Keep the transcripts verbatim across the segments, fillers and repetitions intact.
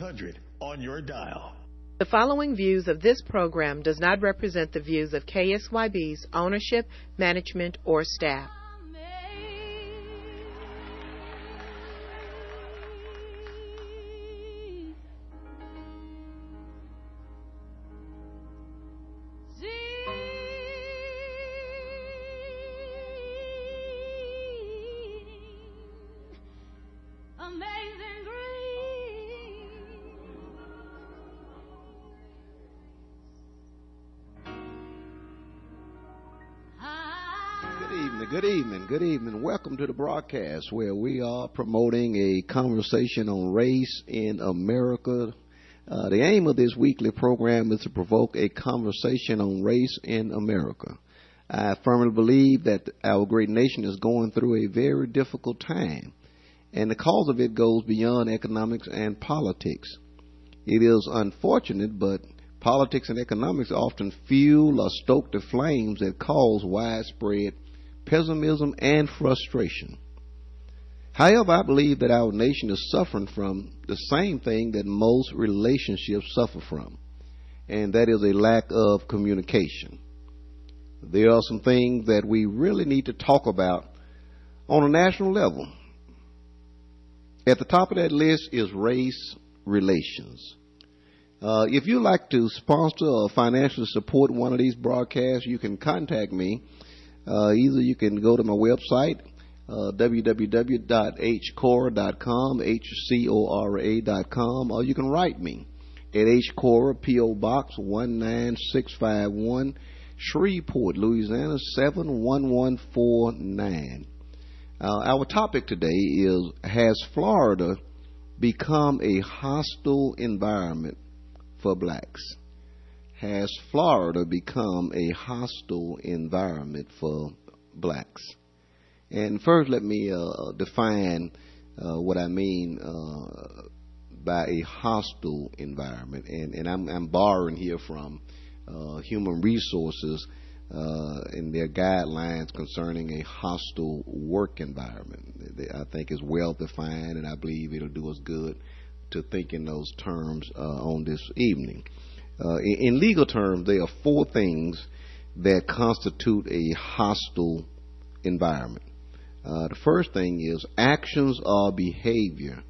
hundred on your dial. The following views of this program does not represent the views of K S Y B's ownership, management, or staff. Good evening, good evening. Welcome to the broadcast where we are promoting a conversation on race in America. Uh, the aim of this weekly program is to provoke a conversation on race in America. I firmly believe that our great nation is going through a very difficult time, and the cause of it goes beyond economics and politics. It is unfortunate, but politics and economics often fuel or stoke the flames that cause widespread pessimism and frustration. However, I believe that our nation is suffering from the same thing that most relationships suffer from, and that is a lack of communication. There are some things that we really need to talk about on a national level. At the top of that list is race relations. Uh, if you'd like to sponsor or financially support one of these broadcasts, you can contact me. Uh, either you can go to my website, uh, w w w dot h cora dot com, H C O R A dot com, or you can write me at H. Cora, P O. Box one nine six five one, Shreveport, Louisiana seven one one four nine. Uh, our topic today is, has Florida become a hostile environment for blacks? Has Florida become a hostile environment for blacks? And first, let me uh, define uh, what I mean uh, by a hostile environment. And, and I'm, I'm borrowing here from uh, Human Resources uh, and their guidelines concerning a hostile work environment. I think is well defined, and I believe it'll do us good to think in those terms uh, on this evening. Uh, in, in legal terms, there are four things that constitute a hostile environment. Uh, the first thing is actions or behavior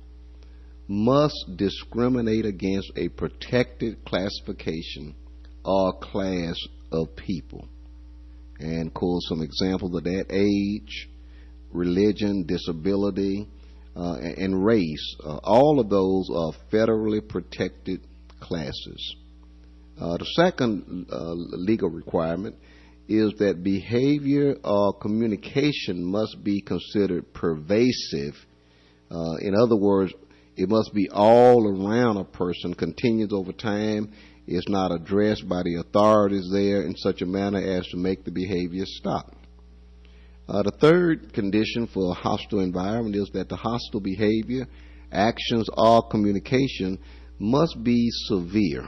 must discriminate against a protected classification or class of people. And of course, some examples of that: age, religion, disability, uh, and race. Uh, all of those are federally protected classes. Uh, the second uh, legal requirement is that behavior or communication must be considered pervasive. Uh, in other words, it must be all around a person, continues over time, is not addressed by the authorities there in such a manner as to make the behavior stop. Uh, the third condition for a hostile environment is that the hostile behavior, actions, or communication must be severe.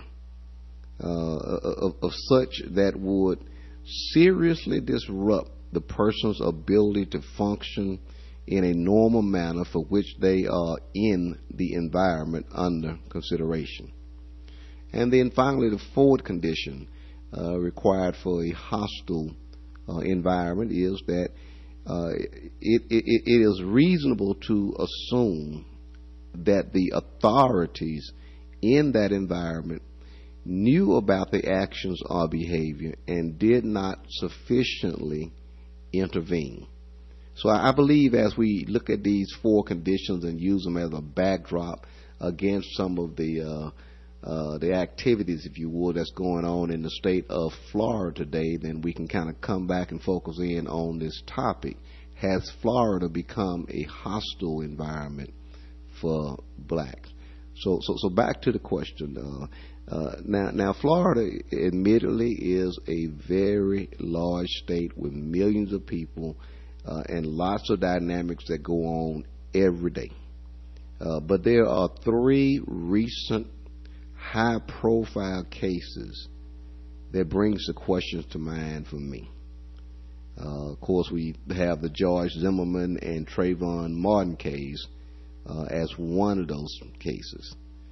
Uh, of, of such that would seriously disrupt the person's ability to function in a normal manner for which they are in the environment under consideration. And then finally, the fourth condition uh, required for a hostile uh, environment is that uh, it, it, it is reasonable to assume that the authorities in that environment knew about the actions or behavior and did not sufficiently intervene. So I believe as we look at these four conditions and use them as a backdrop against some of the uh, uh, the activities, if you would, that's going on in the state of Florida today, then we can kind of come back and focus in on this topic. Has Florida become a hostile environment for blacks? So, so, so back to the question. Uh, Uh, now, now, Florida, admittedly, is a very large state with millions of people uh, and lots of dynamics that go on every day. Uh, but there are three recent high-profile cases that brings the questions to mind for me. Uh, of course, we have the George Zimmerman and Trayvon Martin case uh, as one of those cases.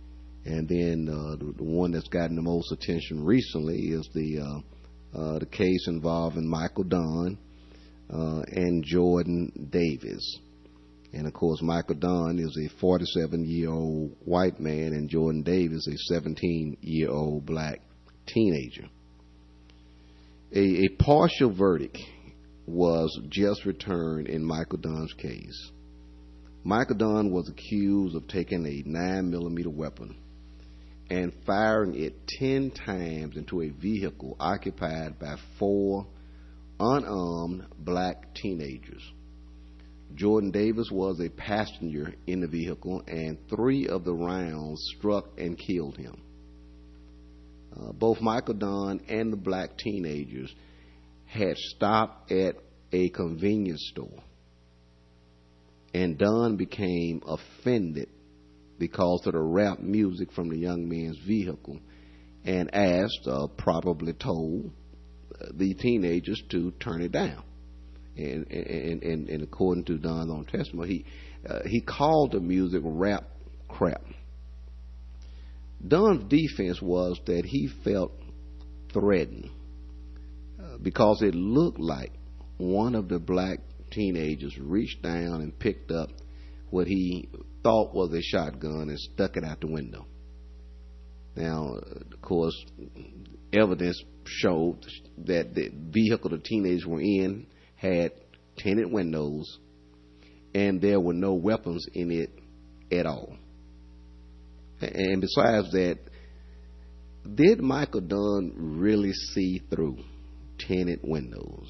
And then uh, the, the one that's gotten the most attention recently is the uh, uh, the case involving Michael Dunn uh, and Jordan Davis. And of course, Michael Dunn is a forty-seven-year-old white man, and Jordan Davis a seventeen-year-old black teenager. A, a partial verdict was just returned in Michael Dunn's case. Michael Dunn was accused of taking a nine millimeter weapon and firing it ten times into a vehicle occupied by four unarmed black teenagers. Jordan Davis was a passenger in the vehicle, and three of the rounds struck and killed him. Uh, both Michael Dunn and the black teenagers had stopped at a convenience store, and Dunn became offended because of the rap music from the young man's vehicle and asked, uh, probably told, uh, the teenagers to turn it down. And, and, and, and according to Dunn's own testimony, he, uh, he called the music rap crap. Dunn's defense was that he felt threatened uh, because it looked like one of the black teenagers reached down and picked up what he thought was a shotgun and stuck it out the window. Now, of course, evidence showed that the vehicle the teenagers were in had tinted windows, and there were no weapons in it at all. And besides that, did Michael Dunn really see through tinted windows?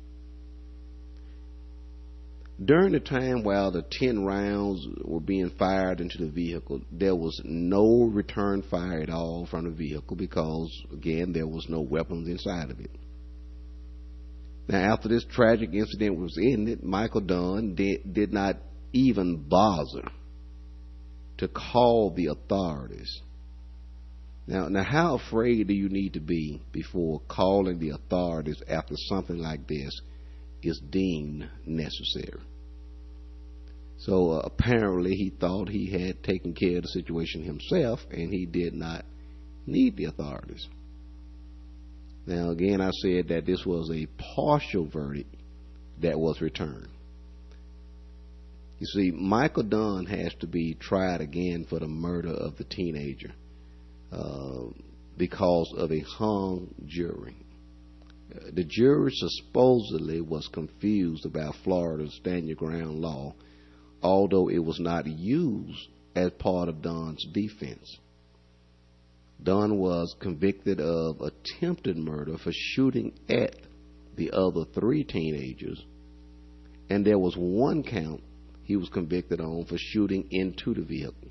During the time while the ten rounds were being fired into the vehicle, there was no return fire at all from the vehicle because, again, there was no weapons inside of it. Now, after this tragic incident was ended, Michael Dunn did, did not even bother to call the authorities. Now, now, how afraid do you need to be before calling the authorities after something like this is deemed necessary? So uh, apparently he thought he had taken care of the situation himself, and he did not need the authorities. Now, again, I said that this was a partial verdict that was returned. You see, Michael Dunn has to be tried again for the murder of the teenager uh, because of a hung jury. Uh, the jury supposedly was confused about Florida's stand your ground law, although it was not used as part of Dunn's defense. Dunn was convicted of attempted murder for shooting at the other three teenagers, and there was one count he was convicted on for shooting into the vehicle.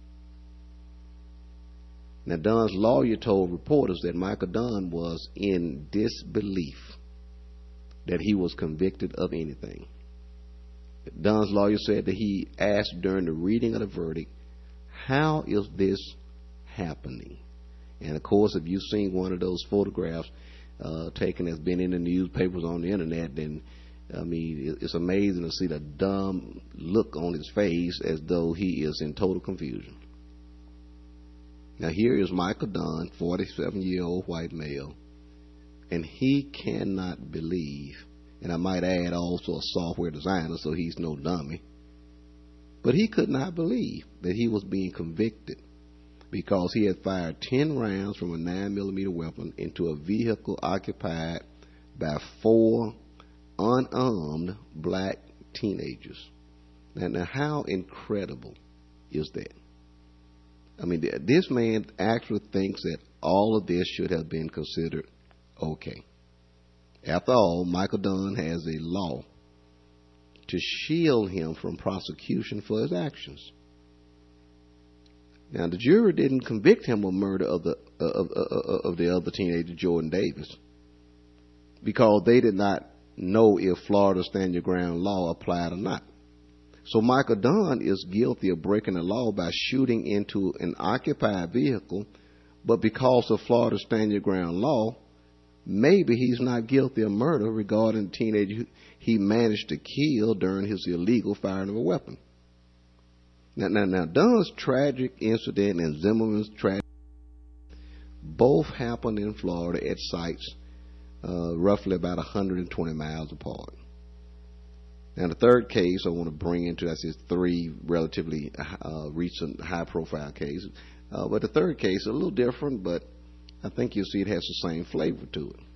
Now, Dunn's lawyer told reporters that Michael Dunn was in disbelief that he was convicted of anything. Dunn's lawyer said that he asked during the reading of the verdict, "How is this happening?" And of course, if you've seen one of those photographs uh, taken that's been in the newspapers on the internet, then I mean, it's amazing to see the dumb look on his face as though he is in total confusion. Now, here is Michael Dunn, forty-seven-year-old white male, and he cannot believe, and I might add also a software designer, so he's no dummy, but he could not believe that he was being convicted because he had fired ten rounds from a nine millimeter weapon into a vehicle occupied by four unarmed black teenagers. Now, now how incredible is that? I mean, this man actually thinks that all of this should have been considered okay. After all, Michael Dunn has a law to shield him from prosecution for his actions. Now, the jury didn't convict him of murder of the of, of, of the other teenager, Jordan Davis, because they did not know if Florida stand your ground law applied or not. So Michael Dunn is guilty of breaking the law by shooting into an occupied vehicle, but because of Florida stand your ground law, maybe he's not guilty of murder regarding the teenager he managed to kill during his illegal firing of a weapon. Now, now, now, Dunn's tragic incident and Zimmerman's tragic both happened in Florida at sites uh, roughly about one hundred twenty miles apart. Now, the third case I want to bring into that's just three relatively uh, recent high-profile cases. Uh, but the third case is a little different, but I think you'll see it has the same flavor to it.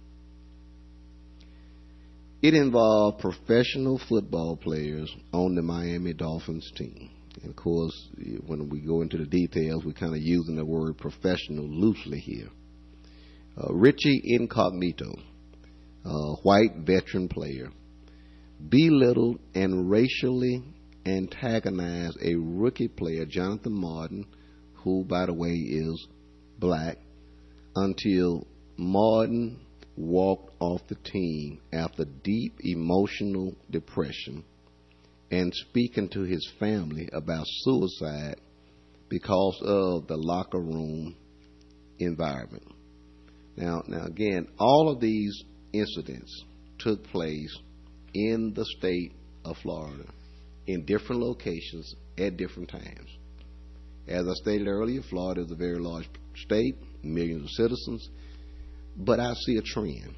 It involved professional football players on the Miami Dolphins team. And of course, when we go into the details, we're kind of using the word professional loosely here. Uh, Richie Incognito, a white veteran player, belittled and racially antagonized a rookie player, Jonathan Martin, who, by the way, is black, until Martin walked off the team after deep emotional depression and speaking to his family about suicide because of the locker room environment. Now, now again, all of these incidents took place in the state of Florida in different locations at different times. As I stated earlier, Florida is a very large state, millions of citizens, but I see a trend.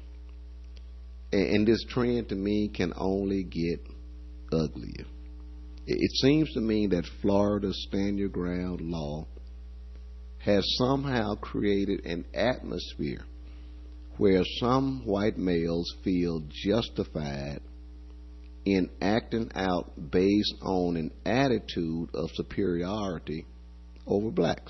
And this trend to me can only get uglier. It seems to me that Florida's stand your ground law has somehow created an atmosphere where some white males feel justified in acting out based on an attitude of superiority over blacks.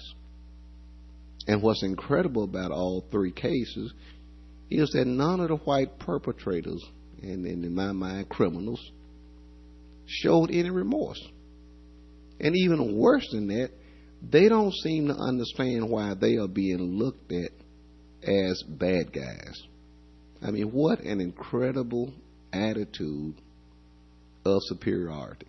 And what's incredible about all three cases is that none of the white perpetrators, and, and in my mind criminals, showed any remorse. And even worse than that, they don't seem to understand why they are being looked at as bad guys. I mean, what an incredible attitude of superiority.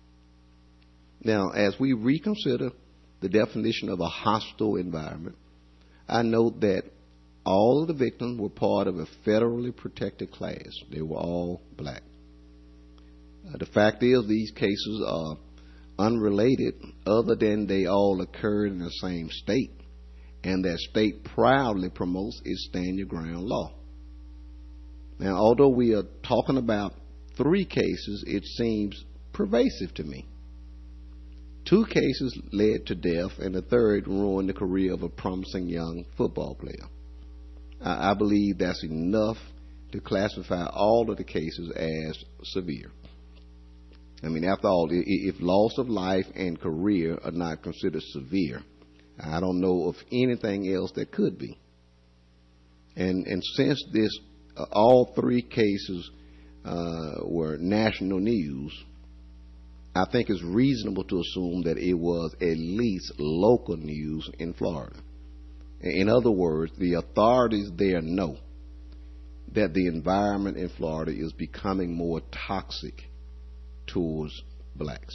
Now, as we reconsider the definition of a hostile environment, I note that all of the victims were part of a federally protected class. They were all black. Uh, the fact is, these cases are unrelated other than they all occurred in the same state, and that state proudly promotes its stand your ground law. Now, although we are talking about three cases, it seems pervasive to me. Two cases led to death, and the third ruined the career of a promising young football player. I, I believe that's enough to classify all of the cases as severe. I mean, after all, if loss of life and career are not considered severe, I don't know of anything else that could be. And and since this, uh, all three cases uh, were national news, I think it's reasonable to assume that it was at least local news in Florida. In other words, the authorities there know that the environment in Florida is becoming more toxic towards blacks.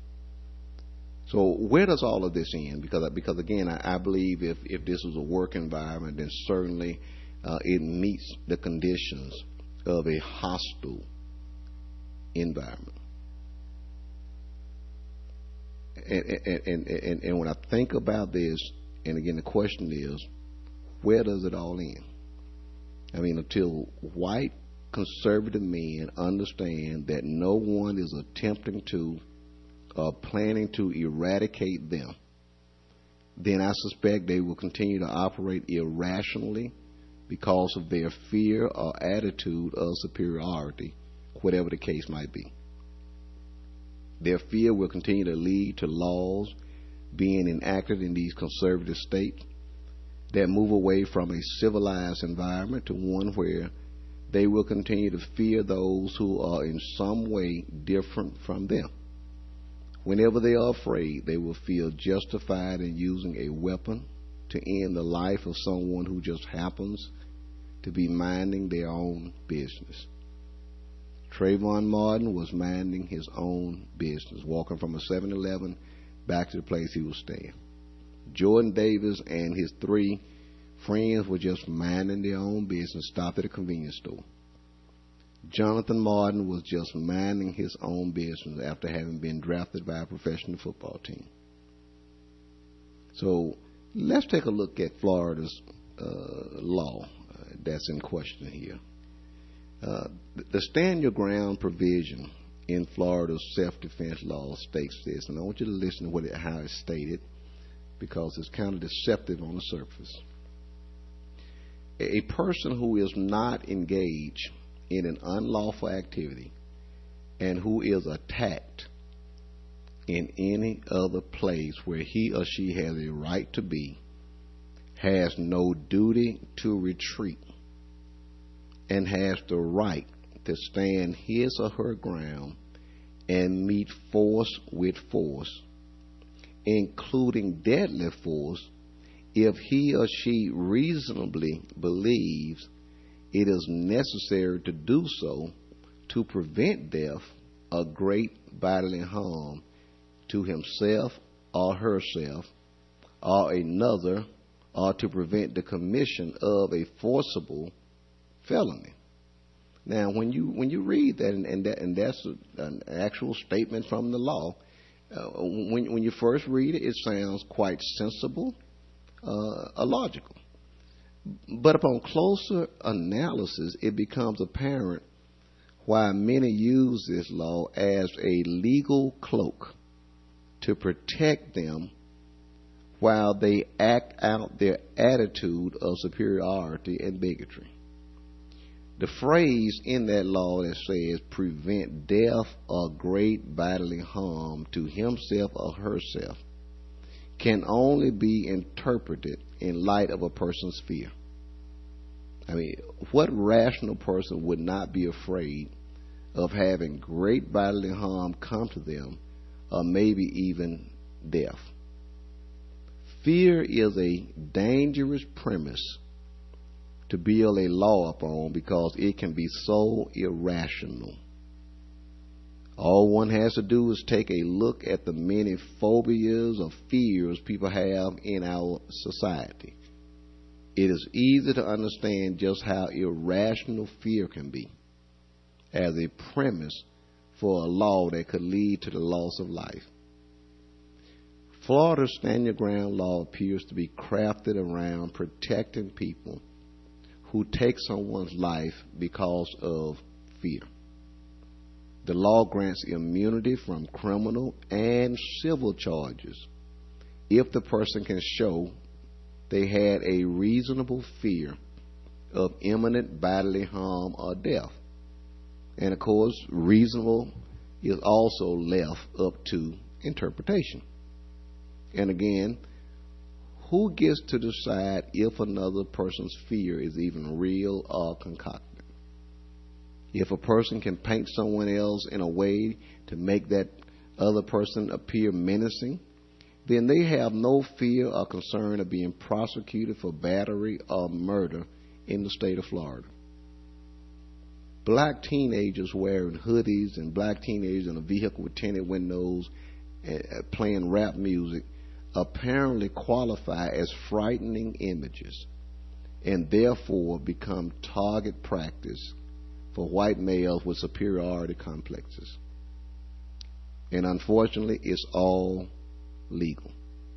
So where does all of this end? Because, because again, I, I believe if, if this is a work environment, then certainly uh, it meets the conditions of a hostile environment. And, and, and, and, and when I think about this, and again, the question is, where does it all end? I mean, until white conservative men understand that no one is attempting to or planning to eradicate them, then I suspect they will continue to operate irrationally because of their fear or attitude of superiority, whatever the case might be. Their fear will continue to lead to laws being enacted in these conservative states that move away from a civilized environment to one where they will continue to fear those who are in some way different from them. Whenever they are afraid, they will feel justified in using a weapon to end the life of someone who just happens to be minding their own business. Trayvon Martin was minding his own business, walking from a seven eleven back to the place he was staying. Jordan Davis and his three friends were just minding their own business, stopped at a convenience store. Jonathan Martin was just minding his own business after having been drafted by a professional football team. So let's take a look at Florida's uh, law uh, that's in question here. Uh, the stand your ground provision in Florida's self-defense law states this, and I want you to listen to what it, how it's stated, because it's kind of deceptive on the surface. A person who is not engaged in an unlawful activity and who is attacked in any other place where he or she has a right to be has no duty to retreat and has the right to stand his or her ground and meet force with force, including deadly force, if he or she reasonably believes it is necessary to do so to prevent death or great bodily harm to himself or herself or another, or to prevent the commission of a forcible felony. Now, when you when you read that, and, and, that, and that's a, an actual statement from the law, uh, when, when you first read it, it sounds quite sensible, uh, illogical. But upon closer analysis, it becomes apparent why many use this law as a legal cloak to protect them while they act out their attitude of superiority and bigotry. The phrase in that law that says prevent death or great bodily harm to himself or herself can only be interpreted in light of a person's fear. I mean, what rational person would not be afraid of having great bodily harm come to them, or maybe even death? Fear is a dangerous premise to build a law upon because it can be so irrational. All one has to do is take a look at the many phobias or fears people have in our society. It is easy to understand just how irrational fear can be as a premise for a law that could lead to the loss of life. Florida's Stand Your Ground law appears to be crafted around protecting people who take someone's life because of fear. The law grants immunity from criminal and civil charges if the person can show they had a reasonable fear of imminent bodily harm or death. And of course, reasonable is also left up to interpretation. And again, who gets to decide if another person's fear is even real or concocted? If a person can paint someone else in a way to make that other person appear menacing, then they have no fear or concern of being prosecuted for battery or murder in the state of Florida. Black teenagers wearing hoodies and black teenagers in a vehicle with tinted windows uh, playing rap music apparently qualify as frightening images and therefore become target practice for white males with superiority complexes. And unfortunately, it's all legal.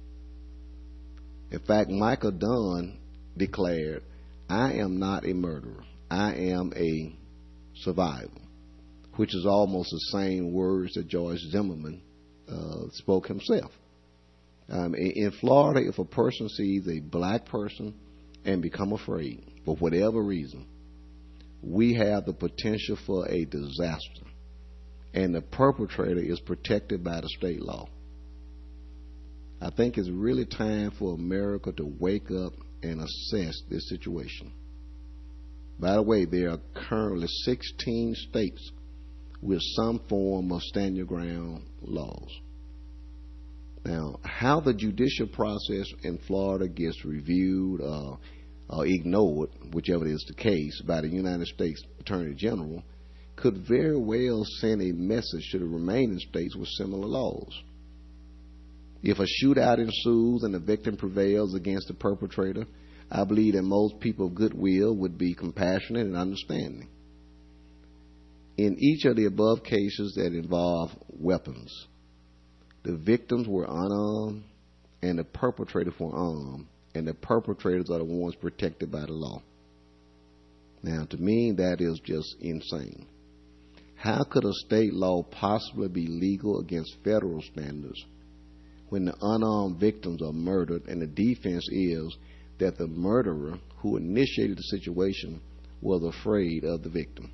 In fact, Michael Dunn declared, "I am not a murderer. I am a survivor," which is almost the same words that George Zimmerman uh, spoke himself. Um, in Florida, if a person sees a black person and become afraid for whatever reason, we have the potential for a disaster, and the perpetrator is protected by the state law. I think it's really time for America to wake up and assess this situation. By the way, there are currently sixteen states with some form of stand your ground laws. Now, how the judicial process in Florida gets reviewed uh, or ignored, whichever is the case, by the United States Attorney General could very well send a message to the remaining states with similar laws. If a shootout ensues and the victim prevails against the perpetrator, I believe that most people of goodwill would be compassionate and understanding. In each of the above cases that involve weapons, the victims were unarmed, and the perpetrators were armed, and the perpetrators are the ones protected by the law. Now, to me, that is just insane. How could a state law possibly be legal against federal standards when the unarmed victims are murdered and the defense is that the murderer who initiated the situation was afraid of the victim?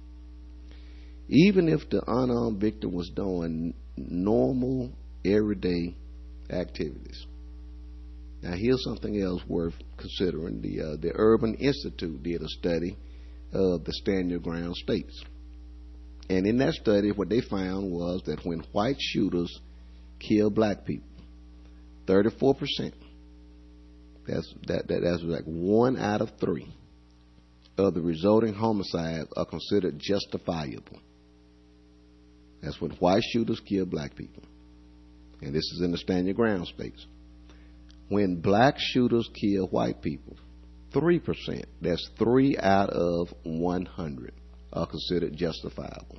Even if the unarmed victim was doing normal, everyday activities. Now, here's something else worth considering. The uh, the Urban Institute did a study of the stand your ground states. And in that study, what they found was that when white shooters kill black people, thirty-four percent, that's, that, that, that's like one out of three of the resulting homicides are considered justifiable. That's when white shooters kill black people. And this is in the stand your ground states. When black shooters kill white people, three percent, that's three out of one hundred, are considered justifiable.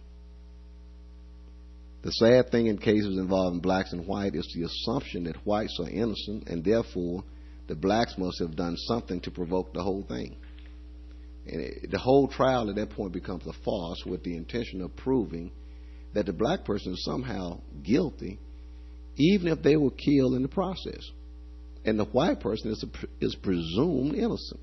The sad thing in cases involving blacks and white is the assumption that whites are innocent, and therefore the blacks must have done something to provoke the whole thing. And it, the whole trial at that point becomes a farce with the intention of proving that the black person is somehow guilty, even if they were killed in the process. And the white person is, is presumed innocent.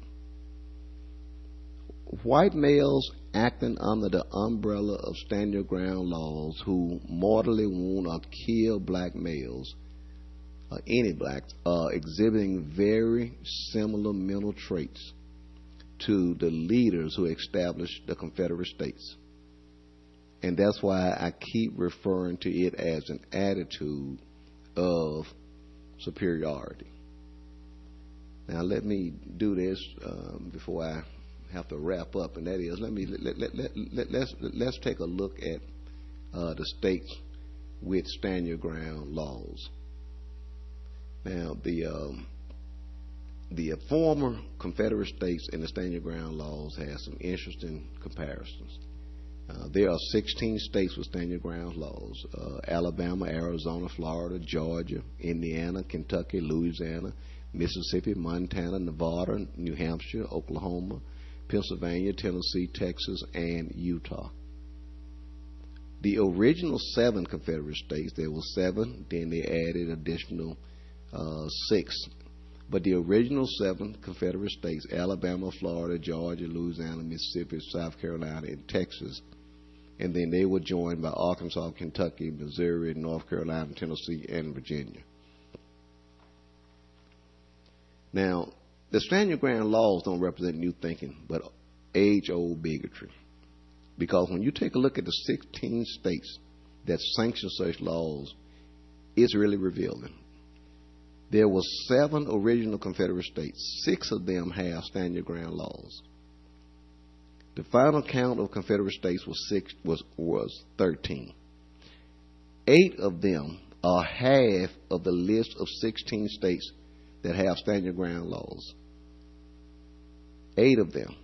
White males acting under the umbrella of stand your ground laws who mortally wound or kill black males, or any blacks, are exhibiting very similar mental traits to the leaders who established the Confederate States. And that's why I keep referring to it as an attitude of superiority. Now, let me do this um, before I have to wrap up, and that is, let me let, let, let, let, let's let's take a look at uh, the states with stand your ground laws. Now, the um, the former Confederate states and the stand your ground laws have some interesting comparisons. Uh, there are sixteen states with stand your ground laws: uh, Alabama, Arizona, Florida, Georgia, Indiana, Kentucky, Louisiana, Mississippi, Montana, Nevada, New Hampshire, Oklahoma, Pennsylvania, Tennessee, Texas, and Utah. The original seven Confederate states, there were seven, then they added additional uh, six. But the original seven Confederate states, Alabama, Florida, Georgia, Louisiana, Mississippi, South Carolina, and Texas, and then they were joined by Arkansas, Kentucky, Missouri, North Carolina, Tennessee, and Virginia. Now, the stand your ground laws don't represent new thinking, but age-old bigotry. Because when you take a look at the sixteen states that sanction such laws, it's really revealing. There were seven original Confederate states. Six of them have stand your ground laws. The final count of Confederate states was six was was thirteen. Eight of them are half of the list of sixteen states that have stand your ground laws. Eight of them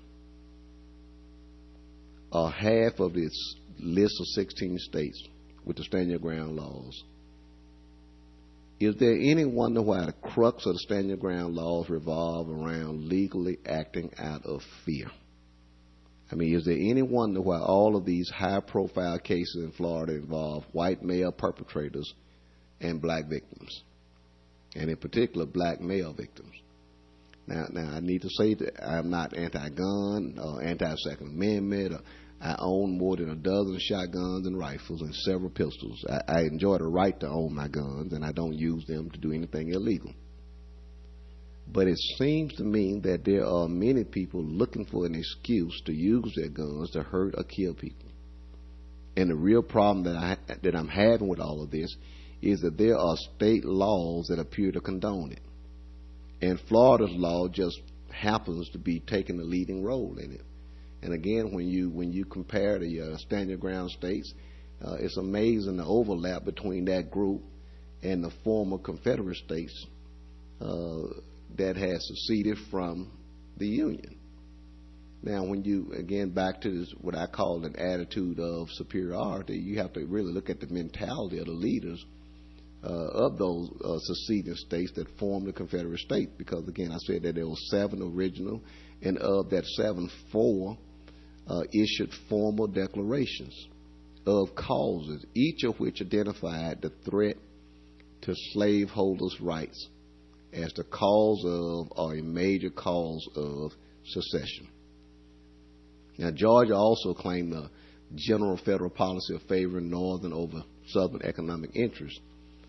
are half of this list of sixteen states with the stand your ground laws. Is there any wonder why the crux of the stand your ground laws revolve around legally acting out of fear? I mean, is there any wonder why all of these high-profile cases in Florida involve white male perpetrators and black victims, and in particular black male victims? Now, now I need to say that I'm not anti-gun or anti-Second Amendment. Or I own more than a dozen shotguns and rifles and several pistols. I, I enjoy the right to own my guns, and I don't use them to do anything illegal. But it seems to me that there are many people looking for an excuse to use their guns to hurt or kill people. And the real problem that I that I'm having with all of this is that there are state laws that appear to condone it. And Florida's law just happens to be taking the leading role in it. And again, when you when you compare the uh, stand your ground states, uh, it's amazing the overlap between that group and the former Confederate states uh, that has seceded from the Union. Now, when you, again, back to this, what I call an attitude of superiority, you have to really look at the mentality of the leaders uh, of those uh, seceding states that formed the Confederate States. Because again, I said that there were seven original, and of that seven, four uh, issued formal declarations of causes, each of which identified the threat to slaveholders' rights as the cause of or a major cause of secession. Now, Georgia also claimed the general federal policy of favoring northern over southern economic interests.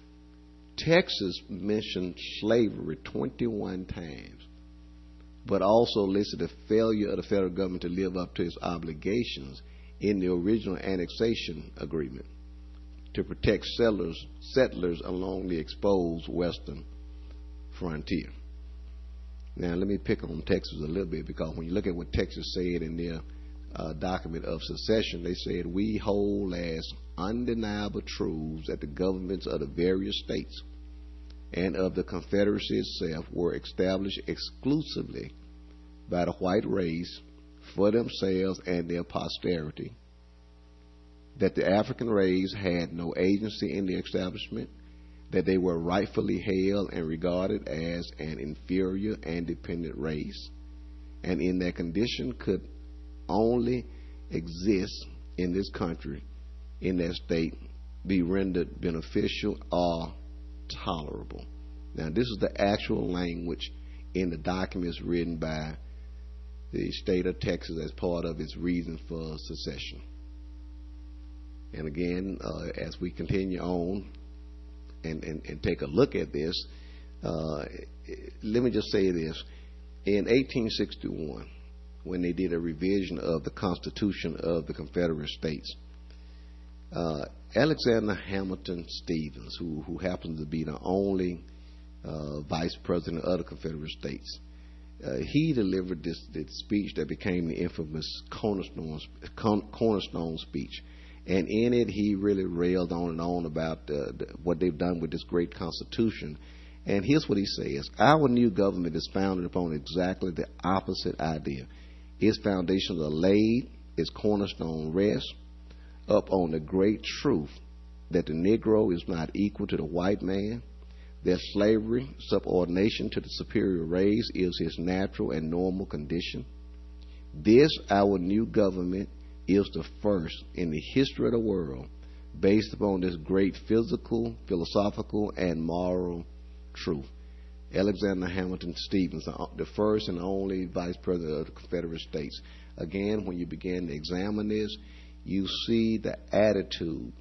Texas mentioned slavery twenty-one times, but also listed the failure of the federal government to live up to its obligations in the original annexation agreement to protect settlers, settlers along the exposed western frontier. Now, let me pick on Texas a little bit, because when you look at what Texas said in their uh, document of secession, they said, "We hold as undeniable truths that the governments of the various states and of the Confederacy itself were established exclusively by the white race for themselves and their posterity, that the African race had no agency in the establishment, that they were rightfully held and regarded as an inferior and dependent race, and in their condition could only exist in this country, in that state, be rendered beneficial or tolerable." Now, this is the actual language in the documents written by the state of Texas as part of its reason for secession. And again, uh, as we continue on and, and, and take a look at this, uh, let me just say this. In eighteen sixty-one, when they did a revision of the Constitution of the Confederate States, uh, Alexander Hamilton Stevens, who, who happens to be the only uh, vice president of the Confederate States, uh, he delivered this, this speech that became the infamous Cornerstone, Cornerstone speech. And in it, he really railed on and on about uh, the, what they've done with this great Constitution. And here's what he says: "Our new government is founded upon exactly the opposite idea. Its foundations are laid, its cornerstone rests up on the great truth that the Negro is not equal to the white man, that slavery, subordination to the superior race, is his natural and normal condition. This, our new government, is the first in the history of the world based upon this great physical, philosophical, and moral truth." Alexander Hamilton Stevens, the first and only vice president of the Confederate States. Again, when you begin to examine this, you see the attitude,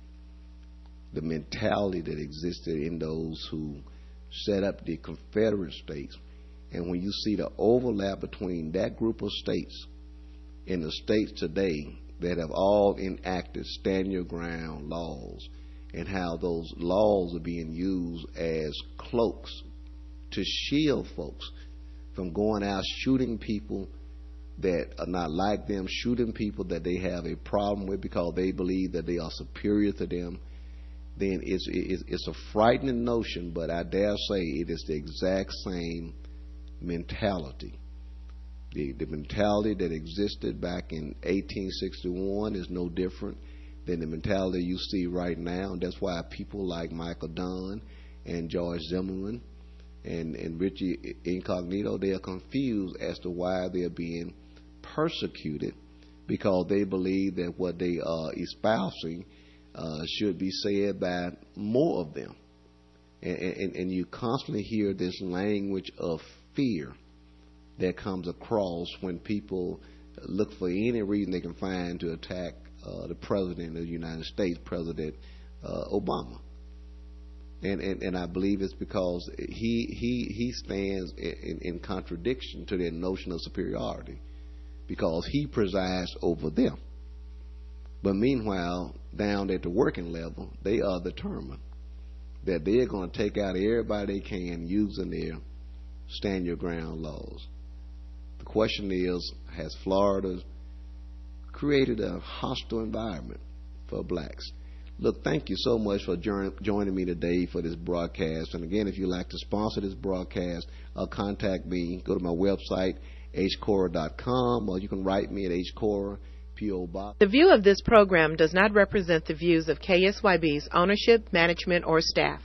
the mentality that existed in those who set up the Confederate States. And when you see the overlap between that group of states and the states today that have all enacted stand your ground laws, and how those laws are being used as cloaks to shield folks from going out shooting people that are not like them, shooting people that they have a problem with because they believe that they are superior to them, then it's, it's, it's a frightening notion, but I dare say it is the exact same mentality. The, the mentality that existed back in eighteen sixty-one is no different than the mentality you see right now, and that's why people like Michael Dunn and George Zimmerman and, and Richie Incognito, they are confused as to why they're being persecuted, because they believe that what they are espousing uh, should be said by more of them. And, and, and you constantly hear this language of fear that comes across when people look for any reason they can find to attack uh, the President of the United States, President uh, Obama. And, and and I believe it's because he he he stands in, in contradiction to their notion of superiority, because he presides over them. But meanwhile, down at the working level, they are determined that they're going to take out everybody they can using their stand your ground laws. The question is, has Florida created a hostile environment for blacks? Look, thank you so much for joining me today for this broadcast. And again, if you'd like to sponsor this broadcast, uh, contact me. Go to my website, h cora dot com, or you can write me at H. Cora, P O. Box. The view of this program does not represent the views of K S Y B's ownership, management, or staff.